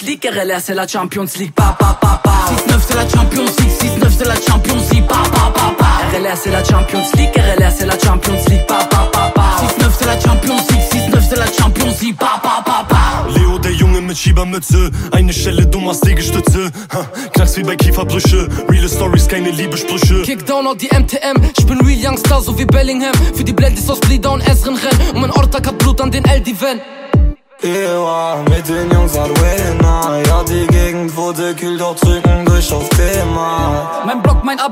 League, RLR c'est la Champions League, ba ba ba ba. 6-9 c'est la Champions League, 6-9 c'est la Champions League, ba ba ba ba. RLR c'est la Champions League, RLR c'est la Champions League, ba ba ba ba. 6-9 c'est la Champions League, 6-9 c'est la Champions League, ba ba ba ba. Leo, der Junge mit Schiebermütze, eine Stelle, du machst Liegestütze. Knacks wie bei Kieferbrüche, reale Stories, keine Liebesprüche. Kickdown auf die MTM, ich bin real Youngstar, so wie Bellingham. Für die Blendis aus Blieder und Esren renn. Und mein Ortag hat Blut an den Eldiven. Ja, mit den Jungs Arena. Ja, die Gegend wurde kühl, doch drücken durch auf Thema. Mein Block, mein